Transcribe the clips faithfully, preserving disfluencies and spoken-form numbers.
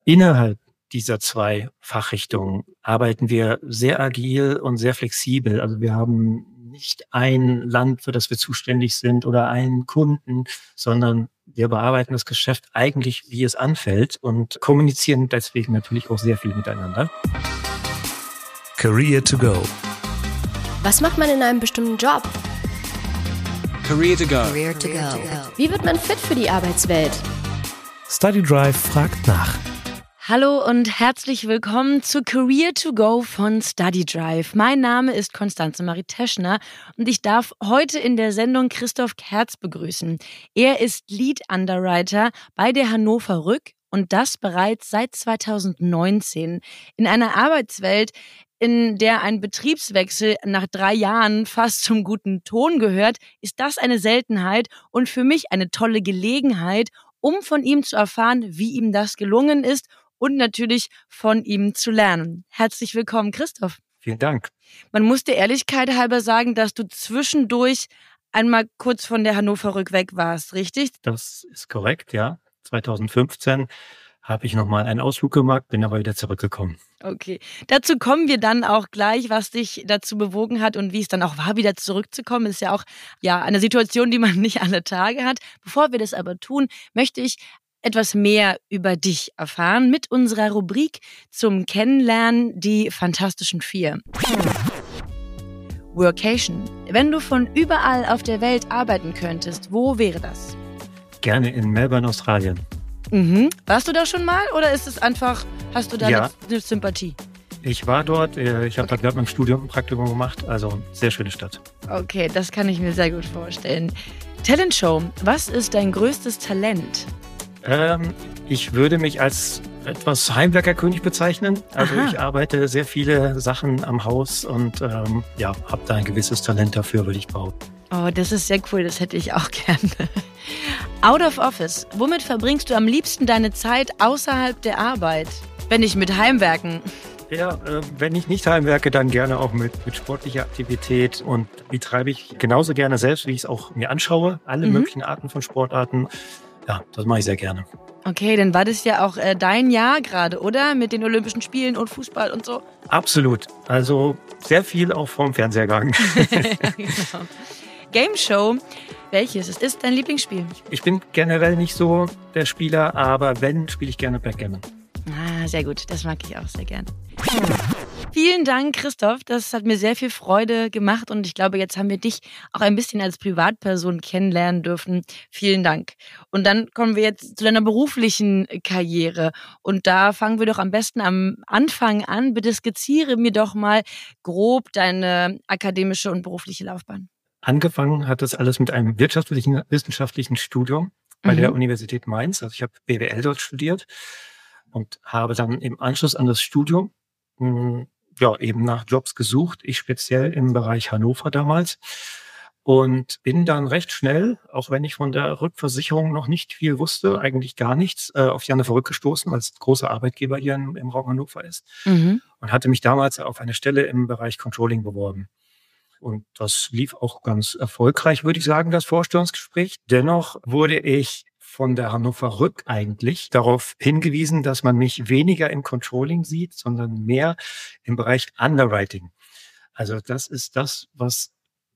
Innerhalb dieser zwei Fachrichtungen arbeiten wir sehr agil und sehr flexibel. Also wir haben nicht ein Land, für das wir zuständig sind oder einen Kunden, sondern wir bearbeiten das Geschäft eigentlich, wie es anfällt und kommunizieren deswegen natürlich auch sehr viel miteinander. Career to go. Was macht man in einem bestimmten Job? Career to go. Career to go. Wie wird man fit für die Arbeitswelt? StudyDrive fragt nach. Hallo und herzlich willkommen zu Career to go von StudyDrive. Mein Name ist Konstanze Marie Teschner und ich darf heute in der Sendung Christoph Kerz begrüßen. Er ist Lead Underwriter bei der Hannover Rück und das bereits seit zweitausendneunzehn. In einer Arbeitswelt, in der ein Betriebswechsel nach drei Jahren fast zum guten Ton gehört, ist das eine Seltenheit und für mich eine tolle Gelegenheit, um von ihm zu erfahren, wie ihm das gelungen ist und natürlich von ihm zu lernen. Herzlich willkommen, Christoph. Vielen Dank. Man muss der Ehrlichkeit halber sagen, dass du zwischendurch einmal kurz von der Hannover Rück weg warst, richtig? Das ist korrekt, ja. zweitausendfünfzehn habe ich nochmal einen Ausflug gemacht, bin aber wieder zurückgekommen. Okay, dazu kommen wir dann auch gleich, was dich dazu bewogen hat und wie es dann auch war, wieder zurückzukommen. Ist ja auch ja eine Situation, die man nicht alle Tage hat. Bevor wir das aber tun, möchte ich etwas mehr über dich erfahren mit unserer Rubrik zum Kennenlernen, die Fantastischen Vier. Workation. Wenn du von überall auf der Welt arbeiten könntest, wo wäre das? Gerne in Melbourne, Australien. Mhm. Warst du da schon mal oder ist es einfach, hast du da Ja. eine, eine Sympathie? Ich war dort, äh, ich habe da gerade beim Studium ein Praktikum gemacht, also sehr schöne Stadt. Okay, das kann ich mir sehr gut vorstellen. Talentshow. Was ist dein größtes Talent? Ähm, ich würde mich als etwas Heimwerkerkönig bezeichnen. Also Aha. ich arbeite sehr viele Sachen am Haus und ähm, ja, habe da ein gewisses Talent dafür, würde ich behaupten. Oh, das ist sehr cool, das hätte ich auch gerne. Out of Office. Womit verbringst du am liebsten deine Zeit außerhalb der Arbeit? Wenn nicht mit Heimwerken. Ja, äh, wenn ich nicht heimwerke, dann gerne auch mit, mit sportlicher Aktivität und die treibe ich genauso gerne selbst, wie ich es auch mir anschaue. Alle Mhm. möglichen Arten von Sportarten. Ja, das mache ich sehr gerne. Okay, dann war das ja auch äh, dein Jahr gerade, oder? Mit den Olympischen Spielen und Fußball und so. Absolut. Also sehr viel auch vorm Fernseher gegangen. Genau. Game Show. Welches ist, ist dein Lieblingsspiel? Ich bin generell nicht so der Spieler, aber wenn, spiele ich gerne Backgammon. Ah, sehr gut. Das mag ich auch sehr gern. Vielen Dank, Christoph. Das hat mir sehr viel Freude gemacht und ich glaube, jetzt haben wir dich auch ein bisschen als Privatperson kennenlernen dürfen. Vielen Dank. Und dann kommen wir jetzt zu deiner beruflichen Karriere und da fangen wir doch am besten am Anfang an. Bitte skizziere mir doch mal grob deine akademische und berufliche Laufbahn. Angefangen hat das alles mit einem wirtschaftlichen, wissenschaftlichen Studium bei Mhm. der Universität Mainz. Also ich habe B W L dort studiert und habe dann im Anschluss an das Studium mh, ja eben nach Jobs gesucht. Ich speziell im Bereich Hannover damals und bin dann recht schnell, auch wenn ich von der Rückversicherung noch nicht viel wusste, eigentlich gar nichts, äh, auf die Hannover Rück gestoßen, weil es ein großer Arbeitgeber hier im, im Raum Hannover ist Mhm. und hatte mich damals auf eine Stelle im Bereich Controlling beworben. Und das lief auch ganz erfolgreich, würde ich sagen, das Vorstellungsgespräch. Dennoch wurde ich von der Hannover Rück eigentlich darauf hingewiesen, dass man mich weniger im Controlling sieht, sondern mehr im Bereich Underwriting. Also das ist das, was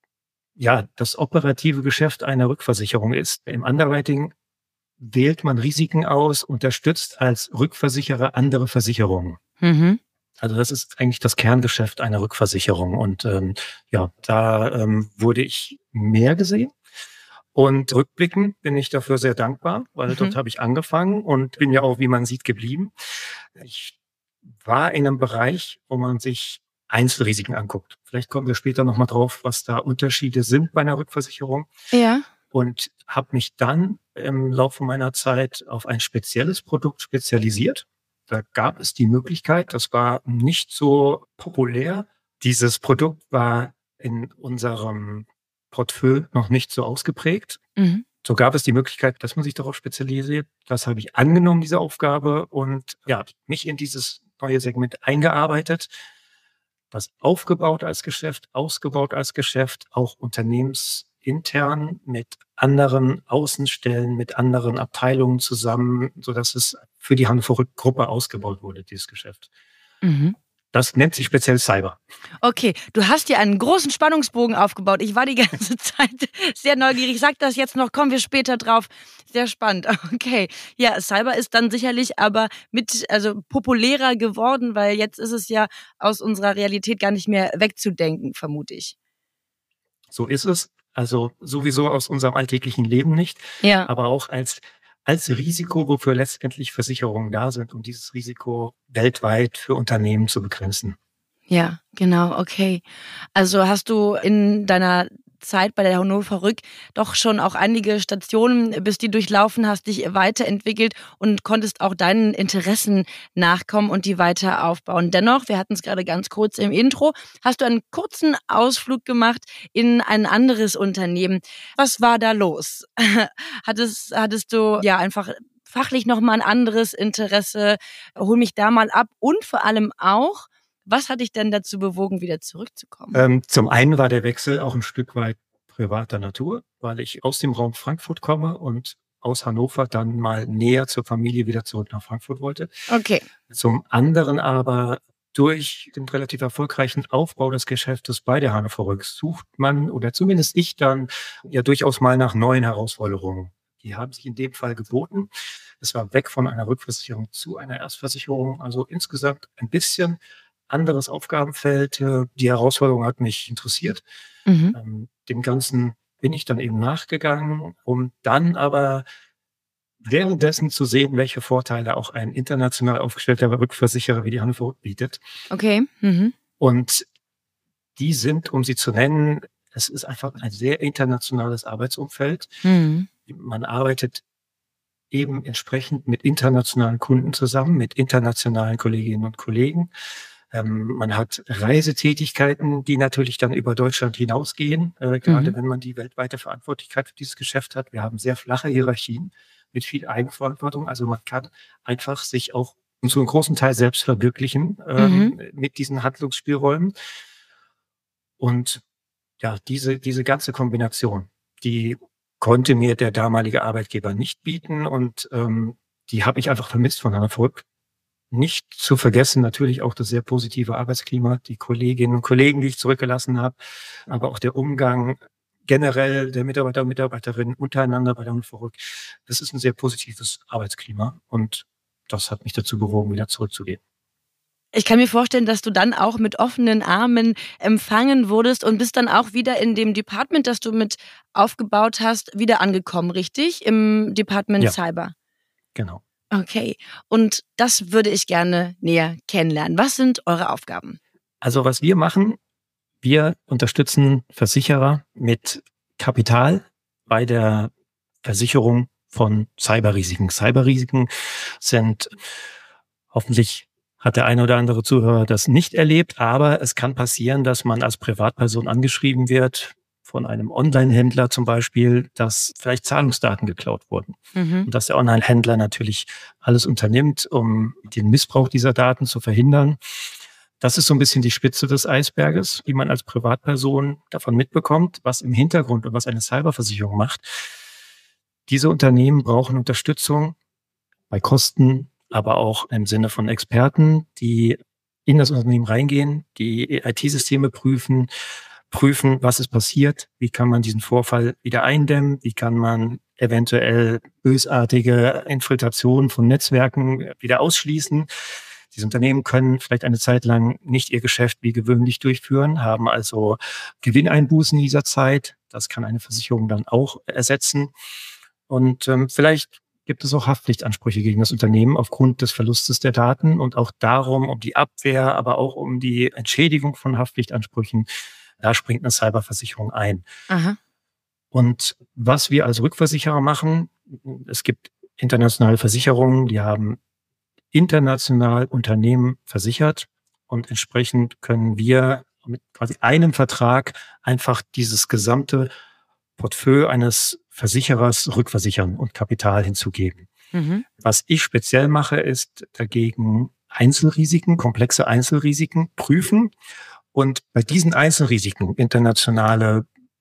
ja das operative Geschäft einer Rückversicherung ist. Im Underwriting wählt man Risiken aus, unterstützt als Rückversicherer andere Versicherungen. Mhm. Also das ist eigentlich das Kerngeschäft einer Rückversicherung. Und ähm, ja, da ähm, wurde ich mehr gesehen. Und rückblickend bin ich dafür sehr dankbar, weil Mhm. dort habe ich angefangen und bin ja auch, wie man sieht, geblieben. Ich war in einem Bereich, wo man sich Einzelrisiken anguckt. Vielleicht kommen wir später nochmal drauf, was da Unterschiede sind bei einer Rückversicherung. Ja. Und habe mich dann im Laufe meiner Zeit auf ein spezielles Produkt spezialisiert. Da gab es die Möglichkeit, das war nicht so populär. Dieses Produkt war in unserem Portfolio noch nicht so ausgeprägt. Mhm. So gab es die Möglichkeit, dass man sich darauf spezialisiert. Das habe ich angenommen, diese Aufgabe, und ja, mich in dieses neue Segment eingearbeitet, das aufgebaut als Geschäft, ausgebaut als Geschäft, auch Unternehmens intern mit anderen Außenstellen, mit anderen Abteilungen zusammen, sodass es für die Hannover Rück Gruppe ausgebaut wurde, dieses Geschäft. Mhm. Das nennt sich speziell Cyber. Okay, du hast dir einen großen Spannungsbogen aufgebaut. Ich war die ganze Zeit sehr neugierig. Ich sag das jetzt noch, kommen wir später drauf. Sehr spannend. Okay, ja, Cyber ist dann sicherlich aber mit, also populärer geworden, weil jetzt ist es ja aus unserer Realität gar nicht mehr wegzudenken, vermute ich. So ist es. Also sowieso aus unserem alltäglichen Leben nicht, Ja. aber auch als als Risiko, wofür letztendlich Versicherungen da sind, um dieses Risiko weltweit für Unternehmen zu begrenzen. Ja, genau, okay. Also hast du in deiner Zeit bei der Hannover Rück doch schon auch einige Stationen, bis die durchlaufen hast, dich weiterentwickelt und konntest auch deinen Interessen nachkommen und die weiter aufbauen. Dennoch, wir hatten es gerade ganz kurz im Intro, hast du einen kurzen Ausflug gemacht in ein anderes Unternehmen. Was war da los? Hattest, hattest du ja einfach fachlich nochmal ein anderes Interesse? Hol mich da mal ab und vor allem auch, was hat dich denn dazu bewogen, wieder zurückzukommen? Ähm, zum einen war der Wechsel auch ein Stück weit privater Natur, weil ich aus dem Raum Frankfurt komme und aus Hannover dann mal näher zur Familie wieder zurück nach Frankfurt wollte. Okay. Zum anderen aber durch den relativ erfolgreichen Aufbau des Geschäftes bei der Hannover Rück sucht man, oder zumindest ich dann, ja durchaus mal nach neuen Herausforderungen. Die haben sich in dem Fall geboten. Es war weg von einer Rückversicherung zu einer Erstversicherung, also insgesamt ein bisschen anderes Aufgabenfeld. Die Herausforderung hat mich interessiert. Mhm. Ähm, dem Ganzen bin ich dann eben nachgegangen, um dann aber währenddessen zu sehen, welche Vorteile auch ein international aufgestellter Rückversicherer wie die Hannover Rück bietet. Okay. Mhm. Und die sind, um sie zu nennen, es ist einfach ein sehr internationales Arbeitsumfeld. Mhm. Man arbeitet eben entsprechend mit internationalen Kunden zusammen, mit internationalen Kolleginnen und Kollegen. Ähm, man hat Reisetätigkeiten, die natürlich dann über Deutschland hinausgehen, äh, gerade Mhm. wenn man die weltweite Verantwortlichkeit für dieses Geschäft hat. Wir haben sehr flache Hierarchien mit viel Eigenverantwortung. Also man kann einfach sich auch zu einem großen Teil selbst verwirklichen ähm, Mhm. mit diesen Handlungsspielräumen. Und ja, diese, diese ganze Kombination, die konnte mir der damalige Arbeitgeber nicht bieten und ähm, die habe ich einfach vermisst von Hannover Rück. Nicht zu vergessen natürlich auch das sehr positive Arbeitsklima, die Kolleginnen und Kollegen, die ich zurückgelassen habe, aber auch der Umgang generell der Mitarbeiter und Mitarbeiterinnen untereinander bei der Hannover Rück. Das ist ein sehr positives Arbeitsklima und das hat mich dazu bewogen, wieder zurückzugehen. Ich kann mir vorstellen, dass du dann auch mit offenen Armen empfangen wurdest und bist dann auch wieder in dem Department, das du mit aufgebaut hast, wieder angekommen, richtig? Im Department Ja. Cyber. Genau. Okay. Und das würde ich gerne näher kennenlernen. Was sind eure Aufgaben? Also was wir machen, wir unterstützen Versicherer mit Kapital bei der Versicherung von Cyberrisiken. Cyberrisiken sind, hoffentlich hat der eine oder andere Zuhörer das nicht erlebt, aber es kann passieren, dass man als Privatperson angeschrieben wird, von einem Online-Händler zum Beispiel, dass vielleicht Zahlungsdaten geklaut wurden. Mhm. Und dass der Online-Händler natürlich alles unternimmt, um den Missbrauch dieser Daten zu verhindern. Das ist so ein bisschen die Spitze des Eisberges, die man als Privatperson davon mitbekommt, was im Hintergrund und was eine Cyberversicherung macht. Diese Unternehmen brauchen Unterstützung bei Kosten, aber auch im Sinne von Experten, die in das Unternehmen reingehen, die I T-Systeme prüfen, prüfen, was ist passiert, wie kann man diesen Vorfall wieder eindämmen, wie kann man eventuell bösartige Infiltrationen von Netzwerken wieder ausschließen. Diese Unternehmen können vielleicht eine Zeit lang nicht ihr Geschäft wie gewöhnlich durchführen, haben also Gewinneinbußen in dieser Zeit. Das kann eine Versicherung dann auch ersetzen. Und ähm, vielleicht gibt es auch Haftpflichtansprüche gegen das Unternehmen aufgrund des Verlustes der Daten und auch darum, um die Abwehr, aber auch um die Entschädigung von Haftpflichtansprüchen. Da springt eine Cyberversicherung ein. Aha. Und was wir als Rückversicherer machen, es gibt internationale Versicherungen, die haben international Unternehmen versichert und entsprechend können wir mit quasi einem Vertrag einfach dieses gesamte Portfolio eines Versicherers rückversichern und Kapital hinzugeben. Mhm. Was ich speziell mache, ist dagegen Einzelrisiken, komplexe Einzelrisiken prüfen und bei diesen Einzelrisiken, internationale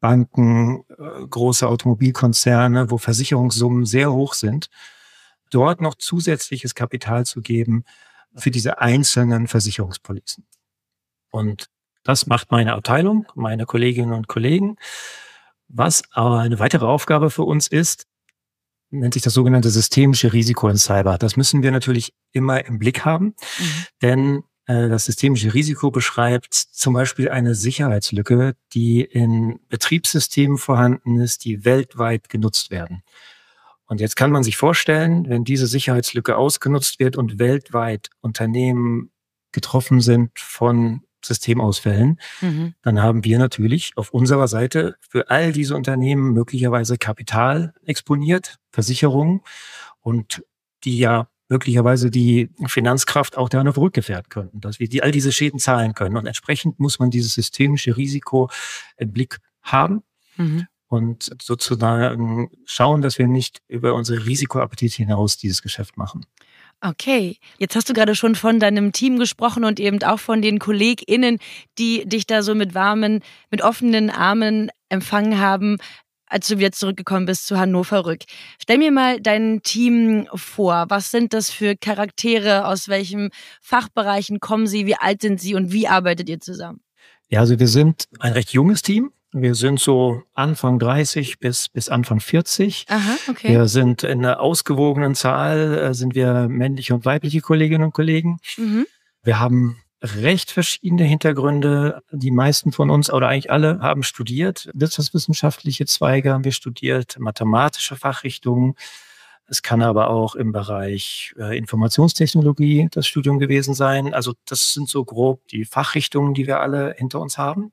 Banken, äh, große Automobilkonzerne, wo Versicherungssummen sehr hoch sind, dort noch zusätzliches Kapital zu geben für diese einzelnen Versicherungspolicen. Und das macht meine Abteilung, meine Kolleginnen und Kollegen. Was aber eine weitere Aufgabe für uns ist, nennt sich das sogenannte systemische Risiko in Cyber. Das müssen wir natürlich immer im Blick haben, mhm. denn äh, das systemische Risiko beschreibt zum Beispiel eine Sicherheitslücke, die in Betriebssystemen vorhanden ist, die weltweit genutzt werden. Und jetzt kann man sich vorstellen, wenn diese Sicherheitslücke ausgenutzt wird und weltweit Unternehmen getroffen sind von Systemausfällen, mhm. dann haben wir natürlich auf unserer Seite für all diese Unternehmen möglicherweise Kapital exponiert, Versicherungen, und die ja möglicherweise die Finanzkraft auch darauf rückgefährden könnten, dass wir die, all diese Schäden zahlen können. Und entsprechend muss man dieses systemische Risiko im Blick haben. Mhm. Und sozusagen schauen, dass wir nicht über unsere Risikoappetit hinaus dieses Geschäft machen. Okay, jetzt hast du gerade schon von deinem Team gesprochen und eben auch von den KollegInnen, die dich da so mit warmen, mit offenen Armen empfangen haben, als du wieder zurückgekommen bist zu Hannover Rück. Stell mir mal dein Team vor. Was sind das für Charaktere? Aus welchen Fachbereichen kommen sie? Wie alt sind sie und wie arbeitet ihr zusammen? Ja, also wir sind ein recht junges Team. Wir sind so Anfang dreißig bis, bis Anfang vierzig. Aha, okay. Wir sind in einer ausgewogenen Zahl, äh, sind wir männliche und weibliche Kolleginnen und Kollegen. Mhm. Wir haben recht verschiedene Hintergründe. Die meisten von uns, oder eigentlich alle, haben studiert. Wirtschaftswissenschaftliche Zweige haben wir studiert, mathematische Fachrichtungen. Es kann aber auch im Bereich äh, Informationstechnologie das Studium gewesen sein. Also das sind so grob die Fachrichtungen, die wir alle hinter uns haben.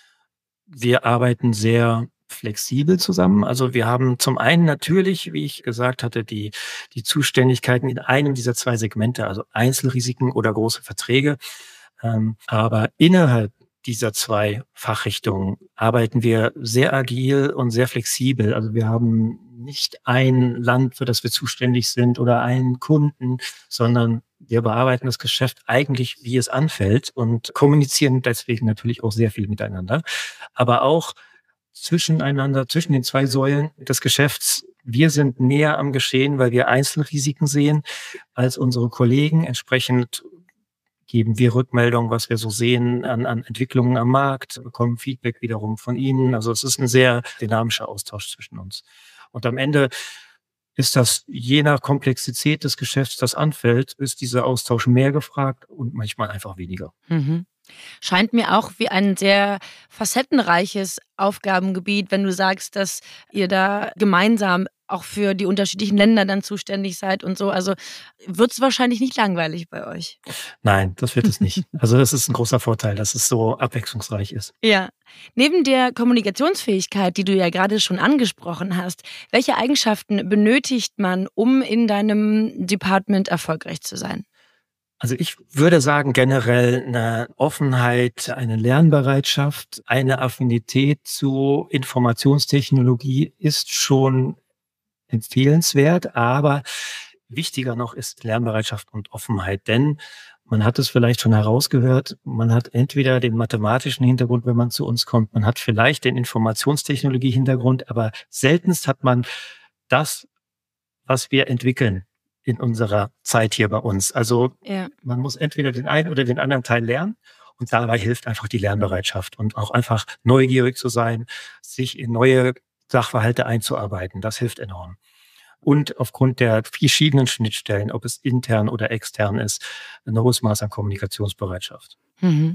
Wir arbeiten sehr flexibel zusammen. Also wir haben zum einen natürlich, wie ich gesagt hatte, die, die Zuständigkeiten in einem dieser zwei Segmente, also Einzelrisiken oder große Verträge. Ähm, aber innerhalb dieser zwei Fachrichtungen arbeiten wir sehr agil und sehr flexibel. Also wir haben nicht ein Land, für das wir zuständig sind, oder einen Kunden, sondern wir bearbeiten das Geschäft eigentlich, wie es anfällt, und kommunizieren deswegen natürlich auch sehr viel miteinander. Aber auch zwischeneinander, zwischen den zwei Säulen des Geschäfts. Wir sind näher am Geschehen, weil wir Einzelrisiken sehen als unsere Kollegen. Entsprechend geben wir Rückmeldungen, was wir so sehen an, an Entwicklungen am Markt, bekommen Feedback wiederum von ihnen. Also es ist ein sehr dynamischer Austausch zwischen uns. Und am Ende ist das, je nach Komplexität des Geschäfts, das anfällt, ist dieser Austausch mehr gefragt und manchmal einfach weniger. Mhm. Scheint mir auch wie ein sehr facettenreiches Aufgabengebiet, wenn du sagst, dass ihr da gemeinsam auch für die unterschiedlichen Länder dann zuständig seid und so. Also wird es wahrscheinlich nicht langweilig bei euch? Nein, das wird es nicht. Also das ist ein großer Vorteil, dass es so abwechslungsreich ist. Ja. Neben der Kommunikationsfähigkeit, die du ja gerade schon angesprochen hast, welche Eigenschaften benötigt man, um in deinem Department erfolgreich zu sein? Also ich würde sagen, generell eine Offenheit, eine Lernbereitschaft, eine Affinität zu Informationstechnologie ist schon empfehlenswert, aber wichtiger noch ist Lernbereitschaft und Offenheit, denn man hat es vielleicht schon herausgehört, man hat entweder den mathematischen Hintergrund, wenn man zu uns kommt, man hat vielleicht den Informationstechnologie-Hintergrund, aber seltenst hat man das, was wir entwickeln in unserer Zeit hier bei uns. Also ja. Man muss entweder den einen oder den anderen Teil lernen, und dabei hilft einfach die Lernbereitschaft und auch einfach neugierig zu sein, sich in neue Sachverhalte einzuarbeiten. Das hilft enorm. Und aufgrund der verschiedenen Schnittstellen, ob es intern oder extern ist, ein hohes Maß an Kommunikationsbereitschaft. Mhm.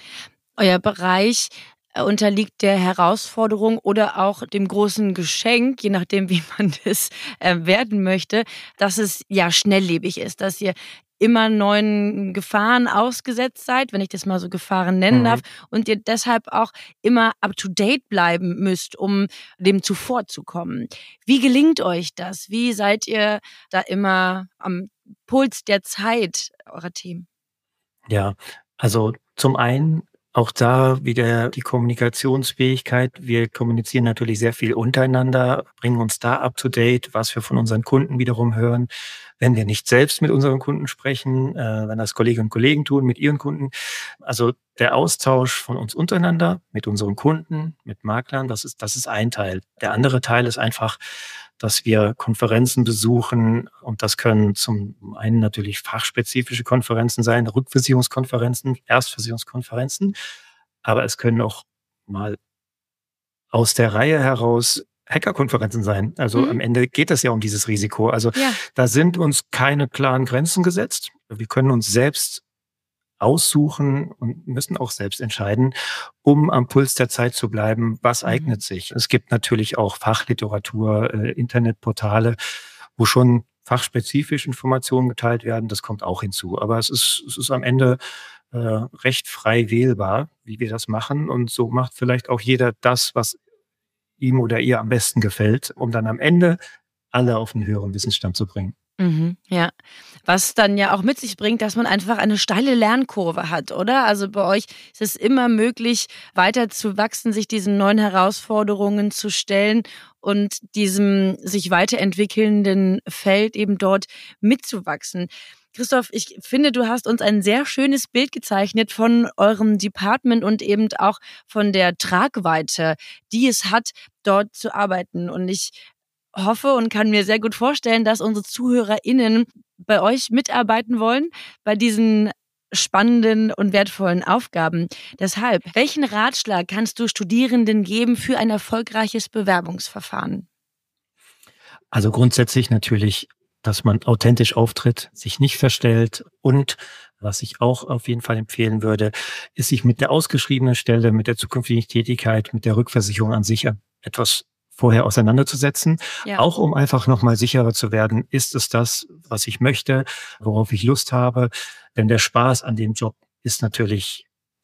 Euer Bereich unterliegt der Herausforderung oder auch dem großen Geschenk, je nachdem, wie man das äh, werden möchte, dass es ja schnelllebig ist, dass ihr immer neuen Gefahren ausgesetzt seid, wenn ich das mal so Gefahren nennen mhm. darf, und ihr deshalb auch immer up-to-date bleiben müsst, um dem zuvorzukommen. Wie gelingt euch das? Wie seid ihr da immer am Puls der Zeit, eurer Themen? Ja, also zum einen Auch da wieder die Kommunikationsfähigkeit. Wir kommunizieren natürlich sehr viel untereinander, bringen uns da up to date, was wir von unseren Kunden wiederum hören. Wenn wir nicht selbst mit unseren Kunden sprechen, äh, wenn das Kolleginnen und Kollegen tun mit ihren Kunden. Also der Austausch von uns untereinander, mit unseren Kunden, mit Maklern, das ist, das ist ein Teil. Der andere Teil ist einfach, dass wir Konferenzen besuchen, und das können zum einen natürlich fachspezifische Konferenzen sein, Rückversicherungskonferenzen, Erstversicherungskonferenzen, aber es können auch mal aus der Reihe heraus Hackerkonferenzen sein. Also mhm. am Ende geht es ja um dieses Risiko. Also ja. da sind uns keine klaren Grenzen gesetzt. Wir können uns selbst aussuchen und müssen auch selbst entscheiden, um am Puls der Zeit zu bleiben, was mhm. eignet sich. Es gibt natürlich auch Fachliteratur, äh, Internetportale, wo schon fachspezifisch Informationen geteilt werden. Das kommt auch hinzu. Aber es ist, es ist am Ende äh, recht frei wählbar, wie wir das machen. Und so macht vielleicht auch jeder das, was ihm oder ihr am besten gefällt, um dann am Ende alle auf einen höheren Wissensstand zu bringen. Mhm, ja, was dann ja auch mit sich bringt, dass man einfach eine steile Lernkurve hat, oder? Also bei euch ist es immer möglich, weiter zu wachsen, sich diesen neuen Herausforderungen zu stellen und diesem sich weiterentwickelnden Feld eben dort mitzuwachsen. Christoph, ich finde, du hast uns ein sehr schönes Bild gezeichnet von eurem Department und eben auch von der Tragweite, die es hat, dort zu arbeiten. Und ich hoffe und kann mir sehr gut vorstellen, dass unsere ZuhörerInnen bei euch mitarbeiten wollen, bei diesen spannenden und wertvollen Aufgaben. Deshalb, welchen Ratschlag kannst du Studierenden geben für ein erfolgreiches Bewerbungsverfahren? Also grundsätzlich natürlich, dass man authentisch auftritt, sich nicht verstellt, und was ich auch auf jeden Fall empfehlen würde, ist, sich mit der ausgeschriebenen Stelle, mit der zukünftigen Tätigkeit, mit der Rückversicherung an sich etwas vorher auseinanderzusetzen, ja. auch um einfach nochmal sicherer zu werden, ist es das, was ich möchte, worauf ich Lust habe. Denn der Spaß an dem Job ist natürlich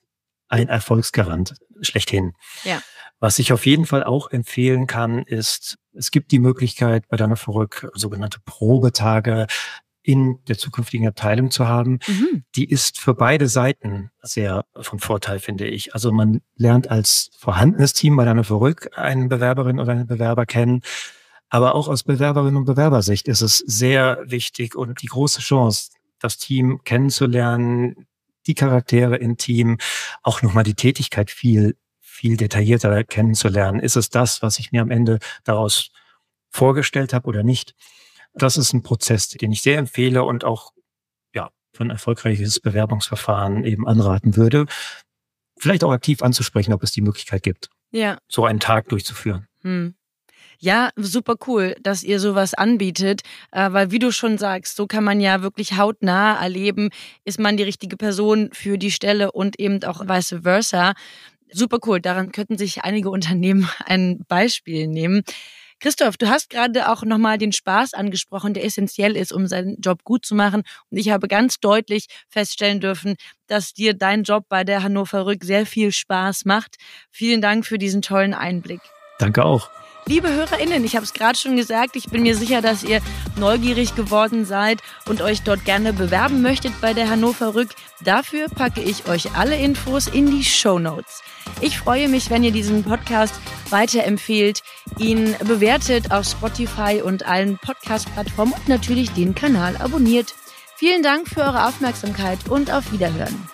ein Erfolgsgarant schlechthin. Ja. Was ich auf jeden Fall auch empfehlen kann, ist, es gibt die Möglichkeit, bei der Hannover Rück sogenannte Probetage in der zukünftigen Abteilung zu haben. Mhm. Die ist für beide Seiten sehr von Vorteil, finde ich. Also man lernt als vorhandenes Team bei der Hannover Rück eine Bewerberin oder einen Bewerber kennen. Aber auch aus Bewerberinnen und Bewerbersicht ist es sehr wichtig und die große Chance, das Team kennenzulernen, die Charaktere im Team, auch nochmal die Tätigkeit viel, viel detaillierter kennenzulernen. Ist es das, was ich mir am Ende daraus vorgestellt habe oder nicht? Das ist ein Prozess, den ich sehr empfehle und auch ja für ein erfolgreiches Bewerbungsverfahren eben anraten würde, vielleicht auch aktiv anzusprechen, ob es die Möglichkeit gibt, ja. so einen Tag durchzuführen. Hm. Ja, super cool, dass ihr sowas anbietet, äh, weil wie du schon sagst, so kann man ja wirklich hautnah erleben, ist man die richtige Person für die Stelle und eben auch vice versa. Super cool, daran könnten sich einige Unternehmen ein Beispiel nehmen. Christoph, du hast gerade auch nochmal den Spaß angesprochen, der essentiell ist, um seinen Job gut zu machen. Und ich habe ganz deutlich feststellen dürfen, dass dir dein Job bei der Hannover Rück sehr viel Spaß macht. Vielen Dank für diesen tollen Einblick. Danke auch. Liebe HörerInnen, ich habe es gerade schon gesagt, ich bin mir sicher, dass ihr neugierig geworden seid und euch dort gerne bewerben möchtet bei der Hannover Rück. Dafür packe ich euch alle Infos in die Shownotes. Ich freue mich, wenn ihr diesen Podcast weiterempfehlt, ihn bewertet auf Spotify und allen Podcast-Plattformen und natürlich den Kanal abonniert. Vielen Dank für eure Aufmerksamkeit und auf Wiederhören.